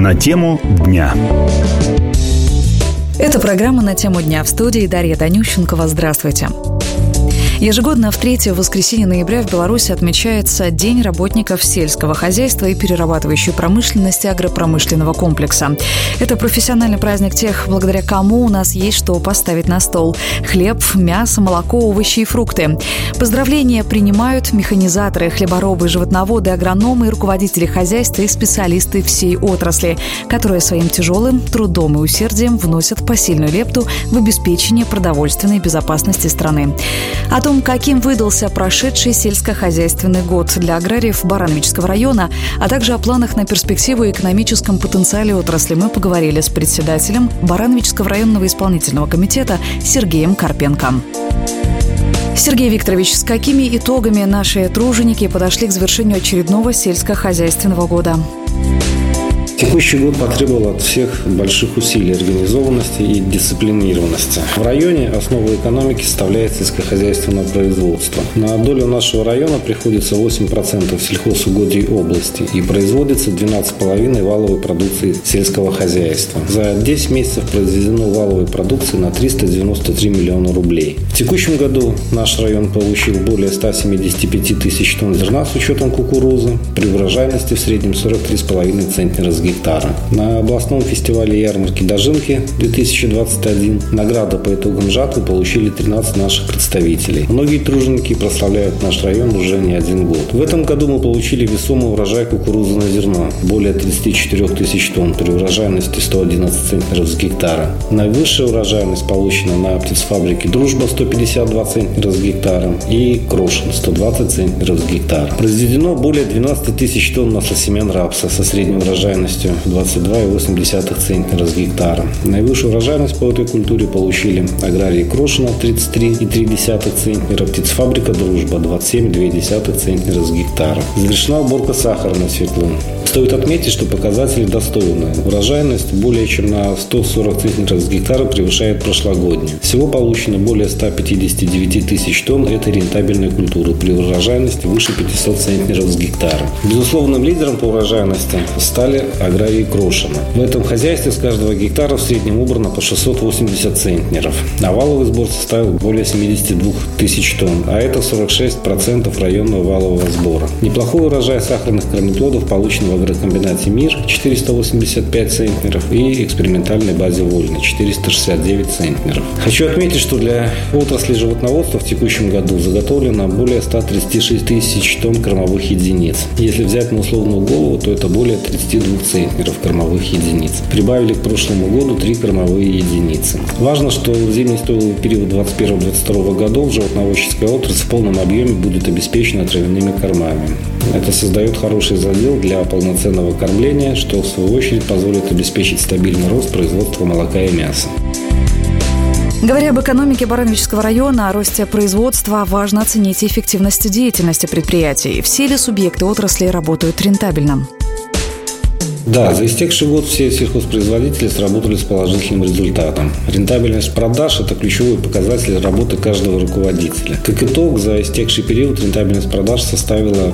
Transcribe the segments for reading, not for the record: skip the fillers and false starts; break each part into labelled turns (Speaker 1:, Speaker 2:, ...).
Speaker 1: На тему дня.
Speaker 2: Это программа «На тему дня». В студии Дарья Данющенкова. Здравствуйте. Ежегодно в третье воскресенье ноября в Беларуси отмечается День работников сельского хозяйства и перерабатывающей промышленности агропромышленного комплекса. Это профессиональный праздник тех, благодаря кому у нас есть что поставить на стол. Хлеб, мясо, молоко, овощи и фрукты. Поздравления принимают механизаторы, хлеборобы, животноводы, агрономы и руководители хозяйства и специалисты всей отрасли, которые своим тяжелым трудом и усердием вносят посильную лепту в обеспечение продовольственной безопасности страны. О том, каким выдался прошедший сельскохозяйственный год для аграриев Барановичского района, а также о планах на перспективу и экономическом потенциале отрасли, мы поговорили с председателем Барановичского районного исполнительного комитета Сергеем Карпенко. Сергей Викторович, с какими итогами наши труженики подошли к завершению очередного сельскохозяйственного года?
Speaker 3: Текущий год потребовал от всех больших усилий, организованности и дисциплинированности. В районе основой экономики составляет сельскохозяйственное производство. На долю нашего района приходится 8% сельхозугодий области и производится 12,5% валовой продукции сельского хозяйства. За 10 месяцев произведено валовой продукции на 393 миллиона рублей. В текущем году наш район получил более 175 тысяч тонн зерна с учетом кукурузы, при урожайности в среднем 43,5 центнера с гектара. На областном фестивале ярмарки Дожинки 2021 награду по итогам жатвы получили 13 наших представителей. Многие труженики прославляют наш район уже не один год. В этом году мы получили весомый урожай кукурузы на зерно – более 34 тысяч тонн при урожайности 111 центнеров с гектара. Наивысшая урожайность получена на птицефабрике «Дружба» 152 центнера с гектара и «Крошин» 120 центнеров с гектара. Произведено более 12 тысяч тонн маслосемян рапса со средней урожайностью 22,8 центнера с гектара. Наивысшую урожайность по этой культуре получили аграрии Крошина 33,3 центнера, птицефабрика «Дружба» 27,2 центнера с гектара. Завершена уборка сахара на свеклу. Стоит отметить, что показатели достойные. Урожайность более чем на 140 центнеров с гектара превышает прошлогоднюю. Всего получено более 159 тысяч тонн этой рентабельной культуры при урожайности выше 500 центнеров с гектара. Безусловным лидером по урожайности стали аграрии Крошина. В этом хозяйстве с каждого гектара в среднем убрано по 680 центнеров. А валовый сбор составил более 72 тысяч тонн, а это 46% районного валового сбора. Неплохой урожай сахарных корнеплодов получен в агрокомбинате «Мир» 485 центнеров и экспериментальной базе «Вольный» 469 центнеров. Хочу отметить, что для отрасли животноводства в текущем году заготовлено более 136 тысяч тонн кормовых единиц. Если взять на условную голову, то это более 32 центнеров кормовых единиц. Прибавили к прошлому году 3 кормовые единицы. Важно, что в зимне-стойловый период 2021-2022 годов животноводческая отрасль в полном объеме будет обеспечена травяными кормами. Это создает хороший задел для полноценного кормления, что в свою очередь позволит обеспечить стабильный рост производства молока и мяса.
Speaker 2: Говоря об экономике Барановичского района, о росте производства, важно оценить эффективность деятельности предприятий. Все ли субъекты отрасли работают рентабельно?
Speaker 3: Да, за истекший год все сельхозпроизводители сработали с положительным результатом. Рентабельность продаж – это ключевой показатель работы каждого руководителя. Как итог, за истекший период рентабельность продаж составила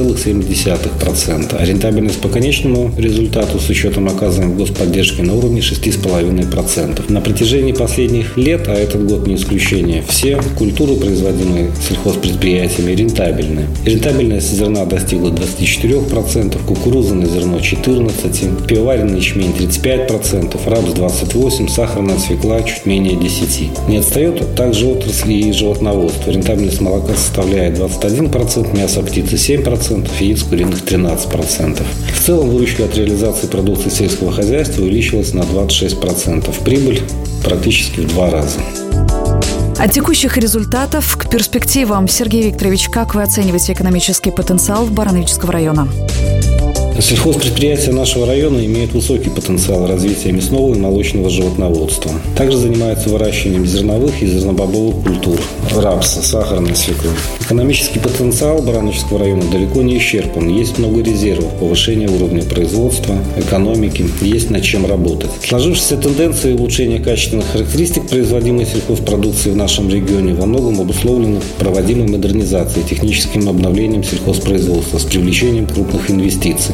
Speaker 3: 5,7%, а рентабельность по конечному результату с учетом оказанной господдержки на уровне 6,5%. На протяжении последних лет, а этот год не исключение, все культуры, производимые сельхозпредприятиями, рентабельны. Рентабельность зерна достигла 24%, кукуруза на зерно 14%, пивоваренный ячмень 35%, рапс 28%, сахарная свекла чуть менее 10%. Не отстает также отрасль и животноводство. Рентабельность молока составляет 21%, мясо птицы 7%, яиц куриных 13%. В целом выручка от реализации продукции сельского хозяйства увеличилась на 26%. Прибыль практически в 2 раза.
Speaker 2: От текущих результатов к перспективам. Сергей Викторович, как вы оцениваете экономический потенциал Барановичского района?
Speaker 3: Сельхозпредприятия нашего района имеют высокий потенциал развития мясного и молочного животноводства. Также занимаются выращиванием зерновых и зернобобовых культур, рапса, сахарной свеклы. Экономический потенциал Барановичского района далеко не исчерпан. Есть много резервов повышения уровня производства, экономики, есть над чем работать. Сложившиеся тенденции улучшения качественных характеристик производимой сельхозпродукции в нашем регионе во многом обусловлены проводимой модернизацией, техническим обновлением сельхозпроизводства с привлечением крупных инвестиций.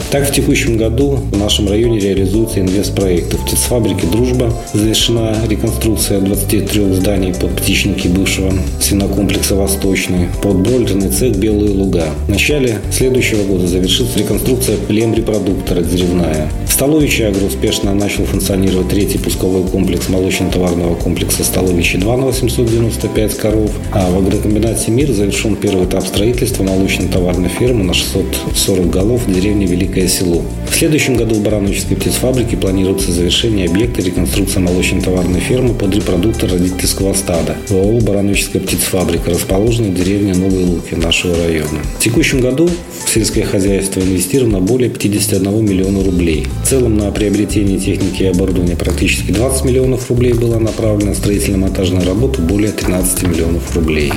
Speaker 3: Так, в текущем году в нашем районе реализуются инвестпроекты. В птицефабрике «Дружба» завершена реконструкция 23 зданий под птичники бывшего свинокомплекса «Восточный», под бройлерный цех «Белые луга». В начале следующего года завершится реконструкция племрепродуктора «Деревная». В Столовиче «Агро» успешно начал функционировать 3-й пусковой комплекс молочно-товарного комплекса «Столовичи-2» на 895 коров, а в агрокомбинате «Мир» завершен первый этап строительства молочно-товарной фермы на 640 голов в деревне Великое Село. В следующем году в Барановичской птицефабрике планируется завершение объекта реконструкции молочно-товарной фермы под репродуктор родительского стада в ОАО «Барановичская птицефабрика», расположенной в деревне Новые Луки нашего района. В текущем году в сельское хозяйство инвестировано более 51 миллиона рублей. В целом на приобретение техники и оборудования практически 20 миллионов рублей было направлено, строительно-монтажные работы более 13 миллионов рублей.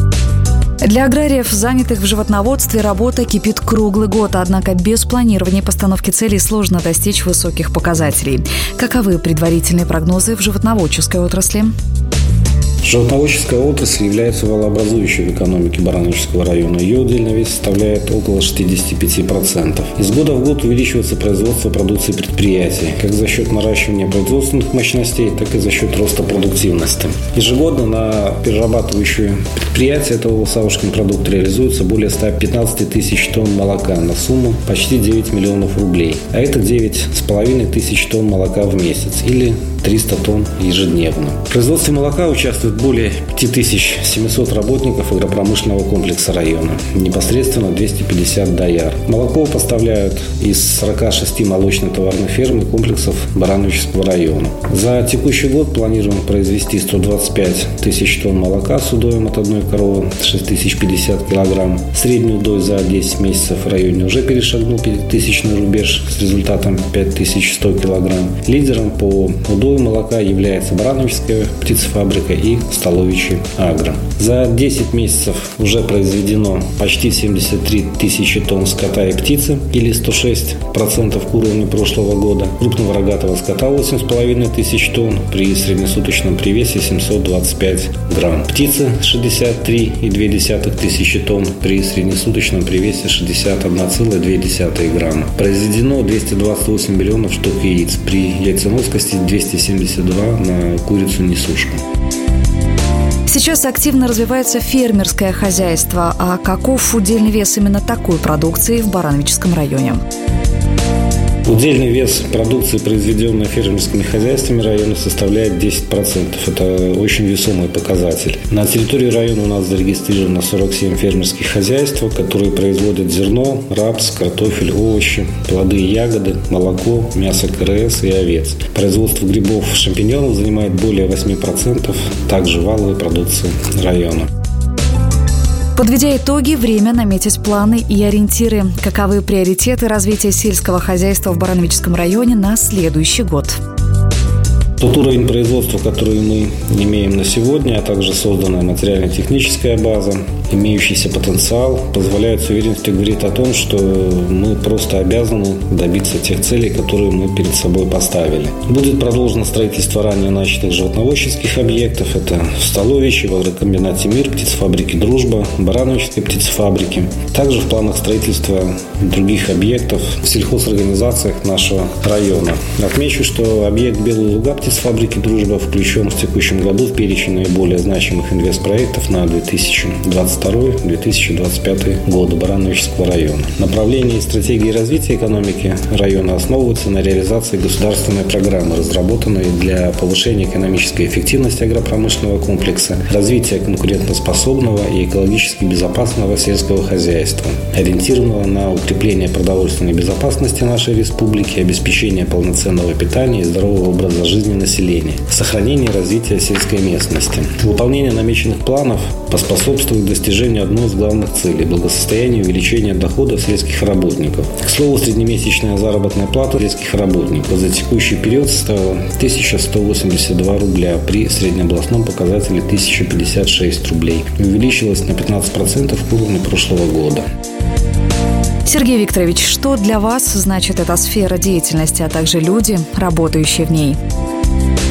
Speaker 2: Для аграриев, занятых в животноводстве, работа кипит круглый год, однако без планирования и постановки целей сложно достичь высоких показателей. Каковы предварительные прогнозы в животноводческой отрасли?
Speaker 3: Животноводческая отрасль является валообразующей в экономике Барановичского района. Ее удельный вес составляет около 65%. Из года в год увеличивается производство продукции предприятий, как за счет наращивания производственных мощностей, так и за счет роста продуктивности. Ежегодно на перерабатывающие предприятия этого Савушкин продукт реализуется более 115 тысяч тонн молока на сумму почти 9 миллионов рублей. А это 9,5 тысяч тонн молока в месяц или 300 тонн ежедневно. В производстве молока участвует более 5700 работников агропромышленного комплекса района. Непосредственно 250 дояр. Молоко поставляют из 46 молочно-товарных ферм и комплексов Барановичского района. За текущий год планируем произвести 125 тысяч тонн молока с удоем от одной коровы 6050 килограмм. Средний удой за 10 месяцев в районе уже перешагнул 5000-ный рубеж с результатом 5100 килограмм. Лидером по удою молока является Барановичская птицефабрика и Столовичи «Агро». За 10 месяцев уже произведено почти 73 тысячи тонн скота и птицы, или 106% к уровню прошлого года. Крупного рогатого скота 8,5 тысяч тонн при среднесуточном привесе 725 грамм. Птицы 63,2 тысячи тонн при среднесуточном привесе 61,2 грамма. Произведено 228 миллионов штук яиц при яйценоскости 272 на курицу-несушку.
Speaker 2: Сейчас активно развивается фермерское хозяйство. А каков удельный вес именно такой продукции в Барановичском районе?
Speaker 3: Удельный вес продукции, произведенной фермерскими хозяйствами района, составляет 10%. Это очень весомый показатель. На территории района у нас зарегистрировано 47 фермерских хозяйств, которые производят зерно, рапс, картофель, овощи, плоды и ягоды, молоко, мясо КРС и овец. Производство грибов и шампиньонов занимает более 8%, также валовой продукции района.
Speaker 2: Подведя итоги, время наметить планы и ориентиры. Каковы приоритеты развития сельского хозяйства в Барановичском районе на следующий год?
Speaker 3: Тот уровень производства, который мы имеем на сегодня, а также созданная материально-техническая база, имеющийся потенциал, позволяет с уверенностью говорить о том, что мы просто обязаны добиться тех целей, которые мы перед собой поставили. Будет продолжено строительство ранее начатых животноводческих объектов. Это в Столовиче, в агрокомбинате «Мир», птицефабрике «Дружба», Барановичской птицефабрике. Также в планах строительства других объектов в сельхозорганизациях нашего района. Отмечу, что объект «Белые луга» птицефабрики «Дружба» включен в текущем году в перечень наиболее значимых инвестпроектов на 2022-2025 годы Барановичского района. Направления и стратегии развития экономики района основываются на реализации государственной программы, разработанной для повышения экономической эффективности агропромышленного комплекса, развития конкурентоспособного и экологически безопасного сельского хозяйства, ориентированного на укрепление продовольственной безопасности нашей республики, обеспечение полноценного питания и здорового образа жизни населения, сохранение и развитие сельской местности. Выполнение намеченных планов поспособствует достижению одной из главных целей – благосостоянию и увеличению доходов сельских работников. К слову, среднемесячная заработная плата сельских работников за текущий период составила 1182 рубля при среднеобластном показателе 1056 рублей и увеличилась на 15% к уровню прошлого года.
Speaker 2: Сергей Викторович, что для вас значит эта сфера деятельности, а также люди, работающие в ней?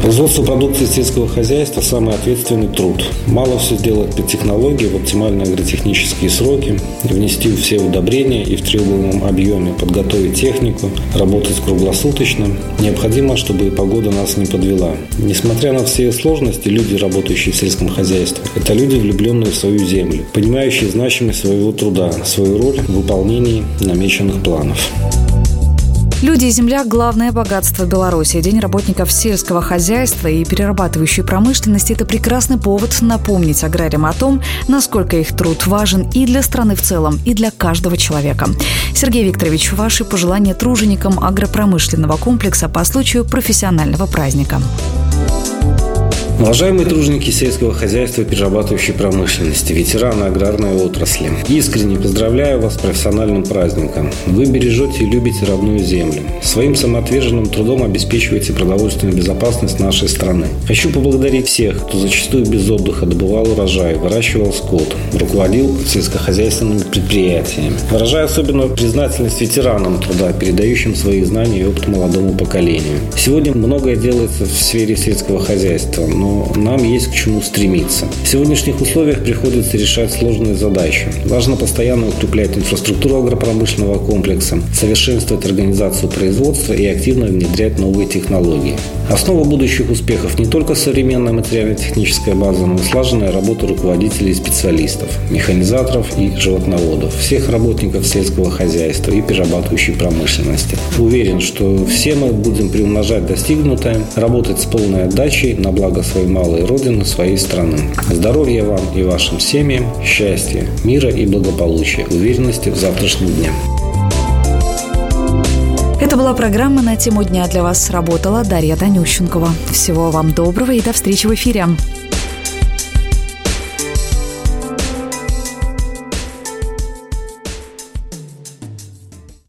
Speaker 3: Производство продукции сельского хозяйства – самый ответственный труд. Мало все сделать по технологии в оптимальные агротехнические сроки, внести все удобрения и в требуемом объеме, подготовить технику, работать круглосуточно. Необходимо, чтобы и погода нас не подвела. Несмотря на все сложности, люди, работающие в сельском хозяйстве, это люди, влюбленные в свою землю, понимающие значимость своего труда, свою роль в выполнении намеченных планов.
Speaker 2: Люди и земля – главное богатство Беларуси. День работников сельского хозяйства и перерабатывающей промышленности – это прекрасный повод напомнить аграриям о том, насколько их труд важен и для страны в целом, и для каждого человека. Сергей Викторович, ваши пожелания труженикам агропромышленного комплекса по случаю профессионального праздника.
Speaker 3: Уважаемые труженики сельского хозяйства и перерабатывающей промышленности, ветераны аграрной отрасли, искренне поздравляю вас с профессиональным праздником. Вы бережете и любите родную землю. Своим самоотверженным трудом обеспечиваете продовольственную безопасность нашей страны. Хочу поблагодарить всех, кто зачастую без отдыха добывал урожай, выращивал скот, руководил сельскохозяйственными предприятиями. Выражаю особенную признательность ветеранам труда, передающим свои знания и опыт молодому поколению. Сегодня многое делается в сфере сельского хозяйства, но нам есть к чему стремиться. В сегодняшних условиях приходится решать сложные задачи. Важно постоянно укреплять инфраструктуру агропромышленного комплекса, совершенствовать организацию производства и активно внедрять новые технологии. Основа будущих успехов не только современная материально-техническая база, но и слаженная работа руководителей и специалистов, механизаторов и животноводов, всех работников сельского хозяйства и перерабатывающей промышленности. Уверен, что все мы будем приумножать достигнутое, работать с полной отдачей на благо своей малой родины, своей страны. Здоровья вам и вашим семьям, счастья, мира и благополучия, уверенности в завтрашнем дне.
Speaker 2: Это была программа «На тему дня». Для вас работала Дарья Танющенкова. Всего вам доброго и до встречи в эфире.